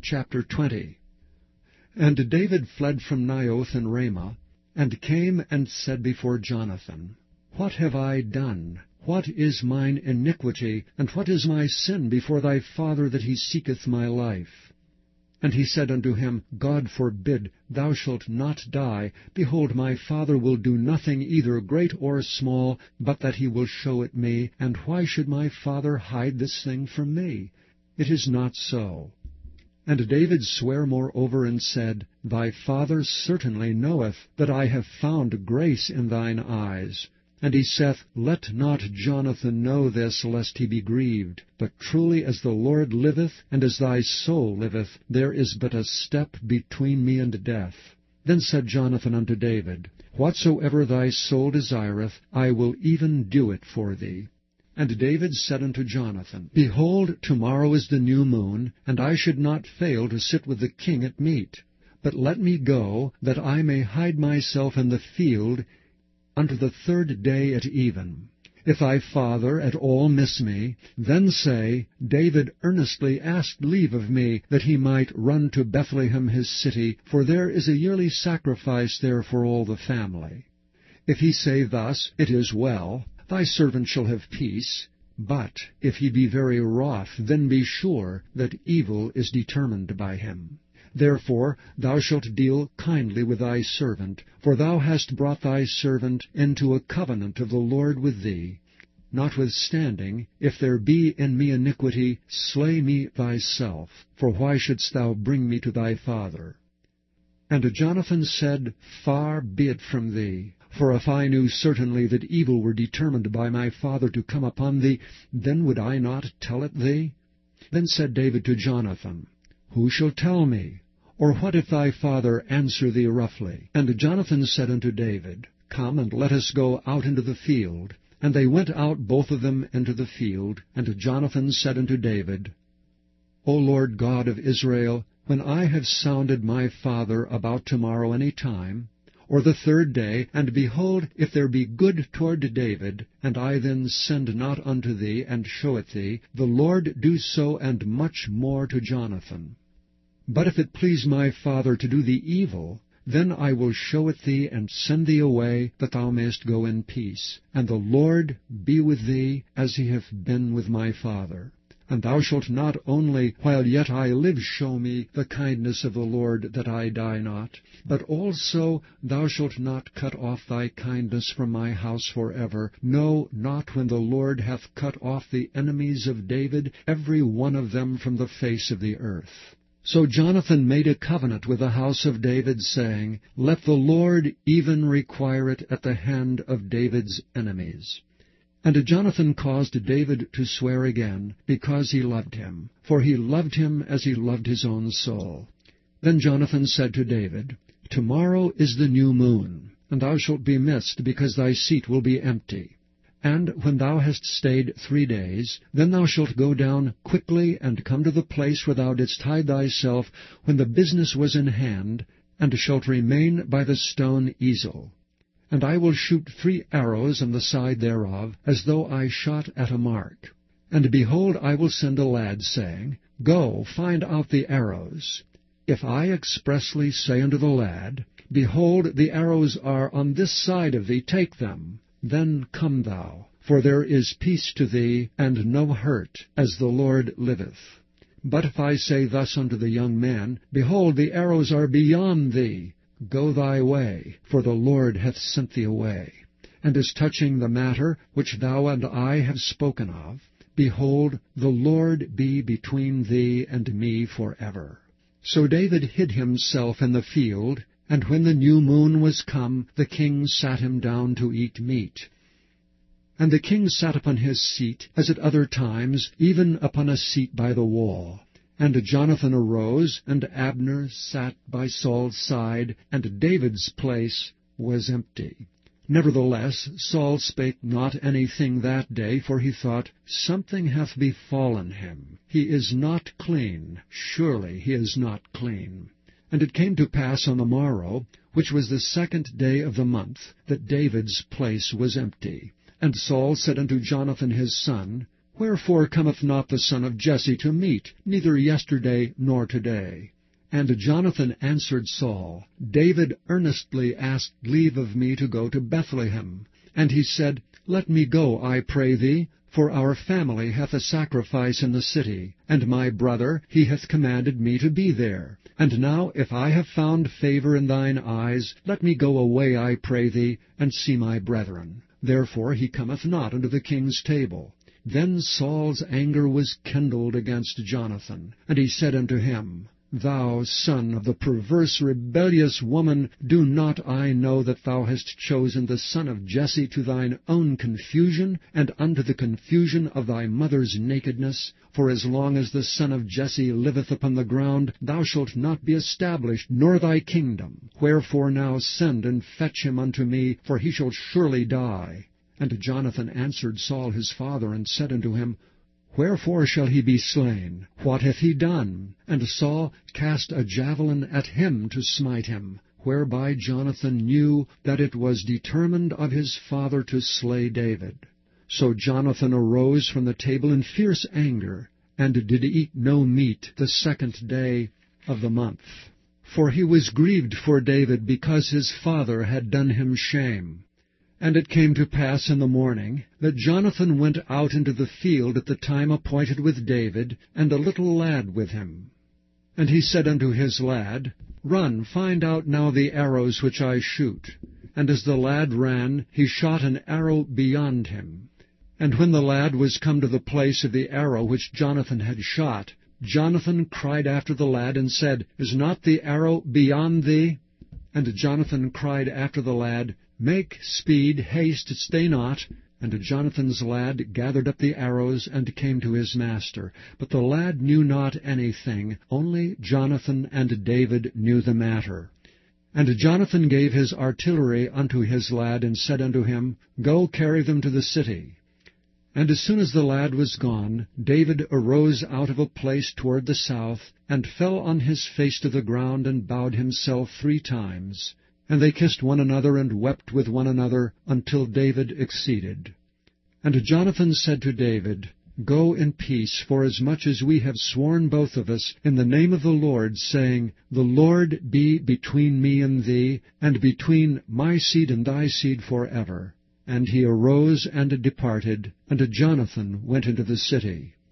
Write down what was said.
Chapter 20. And David fled from Naioth in Ramah, and came and said before Jonathan, What have I done? What is mine iniquity, and what is my sin before thy father, that he seeketh my life? And he said unto him, God forbid, thou shalt not die. Behold, my father will do nothing either great or small, but that he will show it me. And why should my father hide this thing from me? It is not so. And David sware moreover, and said, Thy father certainly knoweth that I have found grace in thine eyes. And he saith, Let not Jonathan know this, lest he be grieved. But truly as the Lord liveth, and as thy soul liveth, there is but a step between me and death. Then said Jonathan unto David, Whatsoever thy soul desireth, I will even do it for thee. And David said unto Jonathan, Behold, tomorrow is the new moon, and I should not fail to sit with the king at meat. But let me go, that I may hide myself in the field unto the 3rd day at even. If thy father at all miss me, then say, David earnestly asked leave of me, that he might run to Bethlehem his city, for there is a yearly sacrifice there for all the family. If he say thus, It is well, thy servant shall have peace. But if he be very wroth, then be sure that evil is determined by him. Therefore thou shalt deal kindly with thy servant, for thou hast brought thy servant into a covenant of the Lord with thee. Notwithstanding, if there be in me iniquity, slay me thyself, for why shouldst thou bring me to thy father? And Jonathan said, Far be it from thee. For if I knew certainly that evil were determined by my father to come upon thee, then would I not tell it thee? Then said David to Jonathan, Who shall tell me? Or what if thy father answer thee roughly? And Jonathan said unto David, Come, and let us go out into the field. And they went out both of them into the field. And Jonathan said unto David, O Lord God of Israel, when I have sounded my father about tomorrow any time, or the 3rd day, and behold, if there be good toward David, and I then send not unto thee, and show it thee, the Lord do so and much more to Jonathan. But if it please my father to do thee evil, then I will show it thee, and send thee away, that thou mayest go in peace. And the Lord be with thee, as he hath been with my father. And thou shalt not only, while yet I live, show me the kindness of the Lord, that I die not, but also thou shalt not cut off thy kindness from my house forever, no, not when the Lord hath cut off the enemies of David, every one of them from the face of the earth. So Jonathan made a covenant with the house of David, saying, Let the Lord even require it at the hand of David's enemies. And Jonathan caused David to swear again, because he loved him, for he loved him as he loved his own soul. Then Jonathan said to David, Tomorrow is the new moon, and thou shalt be missed, because thy seat will be empty. And when thou hast stayed 3 days, then thou shalt go down quickly, and come to the place where thou didst hide thyself when the business was in hand, and shalt remain by the stone Ezel. And I will shoot 3 arrows on the side thereof, as though I shot at a mark. And behold, I will send a lad, saying, Go, find out the arrows. If I expressly say unto the lad, Behold, the arrows are on this side of thee, take them, then come thou, for there is peace to thee, and no hurt, as the Lord liveth. But if I say thus unto the young man, Behold, the arrows are beyond thee, go thy way, for the Lord hath sent thee away. And as touching the matter which thou and I have spoken of, behold, the Lord be between thee and me forever. So David hid himself in the field, and when the new moon was come, the king sat him down to eat meat. And the king sat upon his seat, as at other times, even upon a seat by the wall. And Jonathan arose, and Abner sat by Saul's side, and David's place was empty. Nevertheless Saul spake not anything that day, for he thought, Something hath befallen him. He is not clean. Surely he is not clean. And it came to pass on the morrow, which was the 2nd day of the month, that David's place was empty. And Saul said unto Jonathan his son, Wherefore cometh not the son of Jesse to meat, neither yesterday nor today? And Jonathan answered Saul, David earnestly asked leave of me to go to Bethlehem. And he said, Let me go, I pray thee, for our family hath a sacrifice in the city, and my brother, he hath commanded me to be there. And now, if I have found favor in thine eyes, let me go away, I pray thee, and see my brethren. Therefore he cometh not unto the king's table. Then Saul's anger was kindled against Jonathan, and he said unto him, Thou son of the perverse rebellious woman, do not I know that thou hast chosen the son of Jesse to thine own confusion, and unto the confusion of thy mother's nakedness? For as long as the son of Jesse liveth upon the ground, thou shalt not be established, nor thy kingdom. Wherefore now send and fetch him unto me, for he shall surely die. And Jonathan answered Saul his father, and said unto him, Wherefore shall he be slain? What hath he done? And Saul cast a javelin at him to smite him, whereby Jonathan knew that it was determined of his father to slay David. So Jonathan arose from the table in fierce anger, and did eat no meat the 2nd day of the month. For he was grieved for David, because his father had done him shame. And it came to pass in the morning that Jonathan went out into the field at the time appointed with David, and a little lad with him. And he said unto his lad, Run, find out now the arrows which I shoot. And as the lad ran, he shot an arrow beyond him. And when the lad was come to the place of the arrow which Jonathan had shot, Jonathan cried after the lad, and said, Is not the arrow beyond thee? And Jonathan cried after the lad, Make speed, haste, stay not. And Jonathan's lad gathered up the arrows, and came to his master. But the lad knew not anything, only Jonathan and David knew the matter. And Jonathan gave his artillery unto his lad, and said unto him, Go carry them to the city. And as soon as the lad was gone, David arose out of a place toward the south, and fell on his face to the ground, and bowed himself 3 times. And they kissed one another, and wept with one another, until David exceeded. And Jonathan said to David, Go in peace, forasmuch as we have sworn both of us in the name of the Lord, saying, The Lord be between me and thee, and between my seed and thy seed forever. And he arose and departed, and Jonathan went into the city.